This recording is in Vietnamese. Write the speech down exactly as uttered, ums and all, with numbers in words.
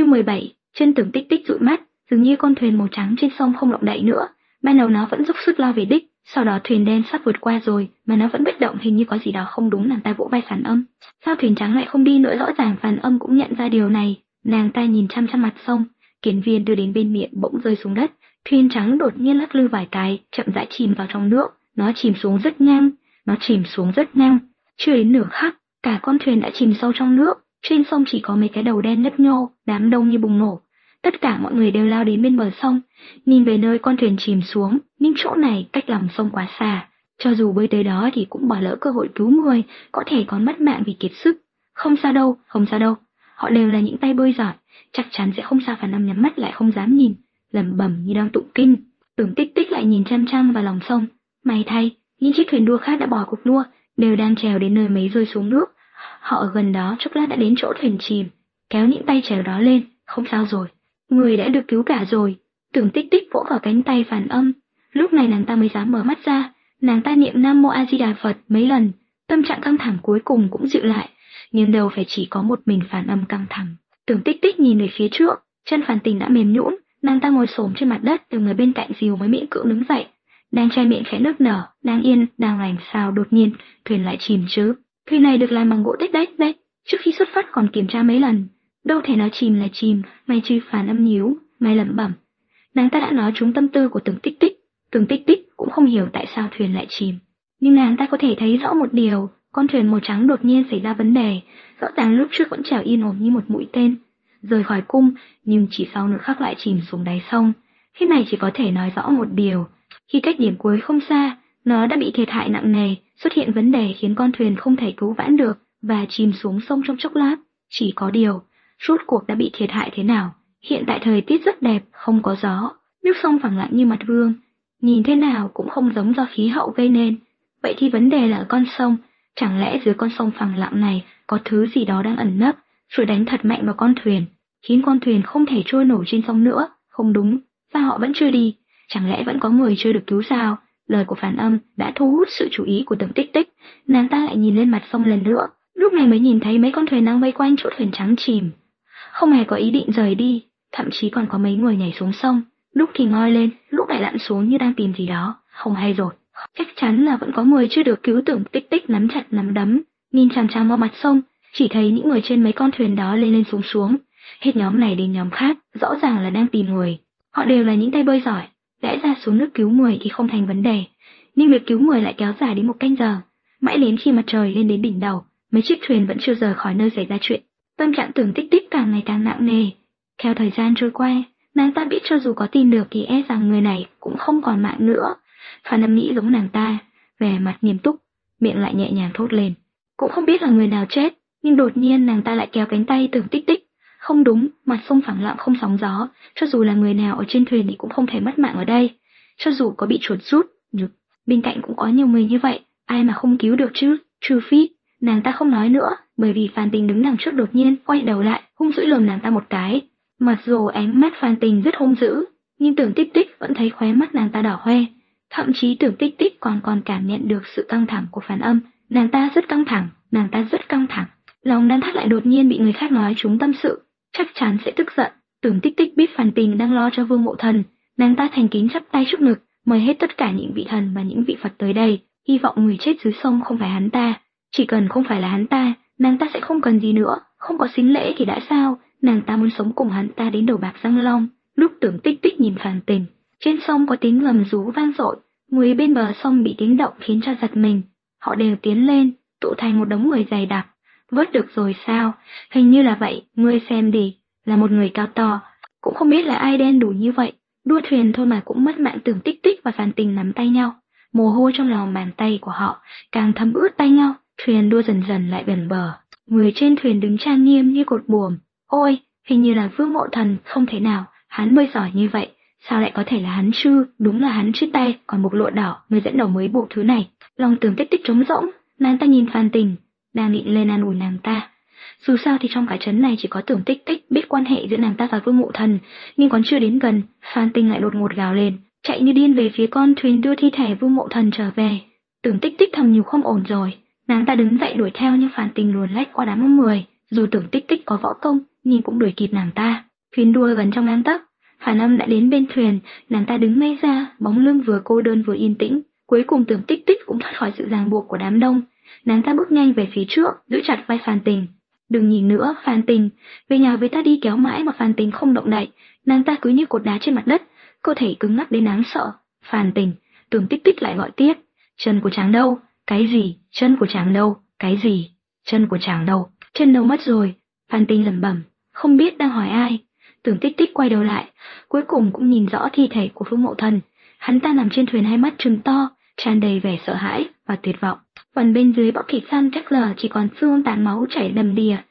Chương mười bảy, chân Tưởng Tích Tích dụi mắt, dường như con thuyền màu trắng trên sông không động đậy nữa. Ban đầu nó vẫn dốc sức lao về đích, sau đó thuyền đen sắp vượt qua rồi mà nó vẫn bất động, hình như có gì đó không đúng. Nàng ta vỗ vai Phản Âm. Sao thuyền trắng lại không đi nữa? Rõ ràng Phản Âm cũng nhận ra điều này. Nàng ta nhìn chăm chăm mặt sông, kiến viên đưa đến bên miệng bỗng rơi xuống đất. Thuyền trắng đột nhiên lắc lư vài cái, chậm rãi chìm vào trong nước. Nó chìm xuống rất nhanh, nó chìm xuống rất nhanh. Chưa đến nửa khắc, cả con thuyền đã chìm sâu trong nước. Trên sông chỉ có mấy cái đầu đen nhấp nhô, đám đông như bùng nổ. Tất cả mọi người đều lao đến bên bờ sông, nhìn về nơi con thuyền chìm xuống, nhưng chỗ này cách lòng sông quá xa. Cho dù bơi tới đó thì cũng bỏ lỡ cơ hội cứu người, có thể còn mất mạng vì kiệt sức. Không sao đâu, không sao đâu. Họ đều là những tay bơi giỏi, chắc chắn sẽ không sao. Phản Âm nhắm mắt lại không dám nhìn, lẩm bẩm như đang tụng kinh. Tưởng Tích Tích lại nhìn chăm chăm vào lòng sông. May thay, những chiếc thuyền đua khác đã bỏ cuộc đua, đều đang trèo đến nơi mấy rơi xuống nước. Họ ở gần đó chốc lát đã đến chỗ thuyền chìm, kéo những tay trèo đó lên. Không sao rồi, người đã được cứu cả rồi. Tưởng Tích Tích vỗ vào cánh tay Phản Âm. Lúc này nàng ta mới dám mở mắt ra. Nàng ta niệm Nam Mô A Di Đà Phật mấy lần, tâm trạng căng thẳng cuối cùng cũng dịu lại. Nhưng đâu phải chỉ có một mình Phản Âm căng thẳng. Tưởng Tích Tích nhìn về phía trước, chân Phản Tình đã mềm nhũn, nàng ta ngồi xổm trên mặt đất, từ người bên cạnh dìu mới miễn cưỡng đứng dậy. Đang che miệng khẽ nức nở, đang yên, đang lành sao đột nhiên thuyền lại chìm chứ? Thuyền này được làm bằng gỗ tếch đấy đấy, trước khi xuất phát còn kiểm tra mấy lần. Đâu thể nào chìm là chìm, may chứ. Phản Âm nhíu mày lẩm bẩm. Nàng ta đã nói trúng tâm tư của Tưởng Tích Tích. Tưởng Tích Tích cũng không hiểu tại sao thuyền lại chìm, nhưng nàng ta có thể thấy rõ một điều, con thuyền màu trắng đột nhiên xảy ra vấn đề. Rõ ràng lúc trước vẫn trèo yên ổn như một mũi tên, rời khỏi cung, nhưng chỉ sau nửa khắc lại chìm xuống đáy sông. Thế này chỉ có thể nói rõ một điều, khi cách điểm cuối không xa, nó đã bị thiệt hại nặng nề, xuất hiện vấn đề khiến con thuyền không thể cứu vãn được và chìm xuống sông trong chốc lát. Chỉ có điều, rốt cuộc đã bị thiệt hại thế nào? Hiện tại thời tiết rất đẹp, không có gió, nước sông phẳng lặng như mặt gương, nhìn thế nào cũng không giống do khí hậu gây nên. Vậy thì vấn đề là ở con sông, chẳng lẽ dưới con sông phẳng lặng này có thứ gì đó đang ẩn nấp, rồi đánh thật mạnh vào con thuyền, khiến con thuyền không thể trôi nổi trên sông nữa? Không đúng, sao họ vẫn chưa đi? Chẳng lẽ vẫn có người chưa được cứu sao? Lời của Phản Âm đã thu hút sự chú ý của Tưởng Tích Tích. Nàng ta lại nhìn lên mặt sông lần nữa, lúc này mới nhìn thấy mấy con thuyền đang vây quanh chỗ thuyền trắng chìm, không hề có ý định rời đi, thậm chí còn có mấy người nhảy xuống sông, lúc thì ngoi lên, lúc lại lặn xuống như đang tìm gì đó. Không hay rồi, chắc chắn là vẫn có người chưa được cứu. Tưởng Tích Tích nắm chặt nắm đấm, nhìn chằm chằm vào mặt sông, chỉ thấy những người trên mấy con thuyền đó lên lên xuống xuống, hết nhóm này đến nhóm khác, rõ ràng là đang tìm người. Họ đều là những tay bơi giỏi, lẽ ra xuống nước cứu người thì không thành vấn đề, nhưng việc cứu người lại kéo dài đến một canh giờ. Mãi đến khi mặt trời lên đến đỉnh đầu, mấy chiếc thuyền vẫn chưa rời khỏi nơi xảy ra chuyện. Tâm trạng Tưởng Tích Tích càng ngày càng nặng nề. Theo thời gian trôi qua, nàng ta biết cho dù có tìm được thì e rằng người này cũng không còn mạng nữa. Phản Âm nghĩ giống nàng ta, vẻ mặt nghiêm túc, miệng lại nhẹ nhàng thốt lên. Cũng không biết là người nào chết, nhưng đột nhiên nàng ta lại kéo cánh tay Tưởng Tích Tích. Không đúng, mặt sông phẳng lặng không sóng gió, cho dù là người nào ở trên thuyền thì cũng không thể mất mạng ở đây. Cho dù có bị chuột rút, nhục, bên cạnh cũng có nhiều người như vậy, ai mà không cứu được chứ? Trừ phi. Nàng ta không nói nữa, bởi vì Phan Tình đứng đằng trước đột nhiên quay đầu lại, hung dữ lườm nàng ta một cái. Mặc dù ánh mắt Phan Tình rất hung dữ, nhưng Tưởng Tích Tích vẫn thấy khóe mắt nàng ta đỏ hoe. Thậm chí Tưởng Tích Tích còn còn cảm nhận được sự căng thẳng của Phản Âm. Nàng ta rất căng thẳng, nàng ta rất căng thẳng. Lòng đang thắt lại đột nhiên bị người khác nói trúng tâm sự, chắc chắn sẽ tức giận. Tưởng Tích Tích biết Phan Tình đang lo cho Vương Mộ Thần, nàng ta thành kính chắp tay trước ngực, mời hết tất cả những vị thần và những vị Phật tới đây, hy vọng người chết dưới sông không phải hắn ta. Chỉ cần không phải là hắn ta, nàng ta sẽ không cần gì nữa, không có sính lễ thì đã sao, nàng ta muốn sống cùng hắn ta đến đầu bạc răng long. Lúc Tưởng Tích Tích nhìn Phan Tình, trên sông có tiếng gầm rú vang dội, người bên bờ sông bị tiếng động khiến cho giật mình. Họ đều tiến lên, tụ thành một đống người dày đặc. Vớt được rồi sao? Hình như là vậy, ngươi xem đi, là một người cao to, cũng không biết là ai đen đủ như vậy. Đua thuyền thôi mà cũng mất mạng. Tưởng Tích Tích và Phan Tình nắm tay nhau, mồ hôi trong lòng bàn tay của họ càng thấm ướt tay nhau. Thuyền đua dần dần lại gần bờ, người trên thuyền đứng trang nghiêm như cột buồm. Ôi, hình như là Vương Mộ Thần. Không thể nào, hắn bơi giỏi như vậy, sao lại có thể là hắn chứ? Đúng là hắn chứ tay, còn một lụa đỏ người dẫn đầu mới bộ thứ này. Lòng Tưởng Tích Tích trống rỗng, nàng ta nhìn Phan Tình, đang định lên an ủi nàng ta. Dù sao thì trong cả trấn này chỉ có Tưởng Tích Tích biết quan hệ giữa nàng ta và Vương Mộ Thần, nhưng còn chưa đến gần, Phan Tình lại đột ngột gào lên, chạy như điên về phía con thuyền đưa thi thể Vương Mộ Thần trở về. Tưởng Tích Tích thầm nhủ không ổn rồi. Nàng ta đứng dậy đuổi theo nhưng Phan Tình luồn lách qua đám người, dù Tưởng Tích Tích có võ công nhưng cũng đuổi kịp nàng ta. Thuyền đua gần trong gang tấc, Phản Âm đã đến bên thuyền, nàng ta đứng ngay ra, bóng lưng vừa cô đơn vừa yên tĩnh. Cuối cùng Tưởng Tích Tích cũng thoát khỏi sự ràng buộc của đám đông. Nàng ta bước nhanh về phía trước, giữ chặt vai Phan Tình. Đừng nhìn nữa, Phan Tình, về nhà với ta đi, kéo mãi mà Phan Tình không động đậy. Nàng ta cứ như cột đá trên mặt đất, cơ thể cứng ngắc đến đáng sợ. Phan Tình, Tưởng Tích Tích lại gọi tiếp. Chân của chàng đâu? Cái gì? Chân của chàng đâu? Cái gì? Chân của chàng đâu? Chân đâu mất rồi? Phan Tình lẩm bẩm, không biết đang hỏi ai. Tưởng Tích Tích quay đầu lại, cuối cùng cũng nhìn rõ thi thể của Phương Mộ Thần. Hắn ta nằm trên thuyền, hai mắt trừng to, tràn đầy vẻ sợ hãi và tuyệt vọng. Phần bên dưới bọc thịt săn chắc lờ chỉ còn xương tàn máu chảy đầm đìa.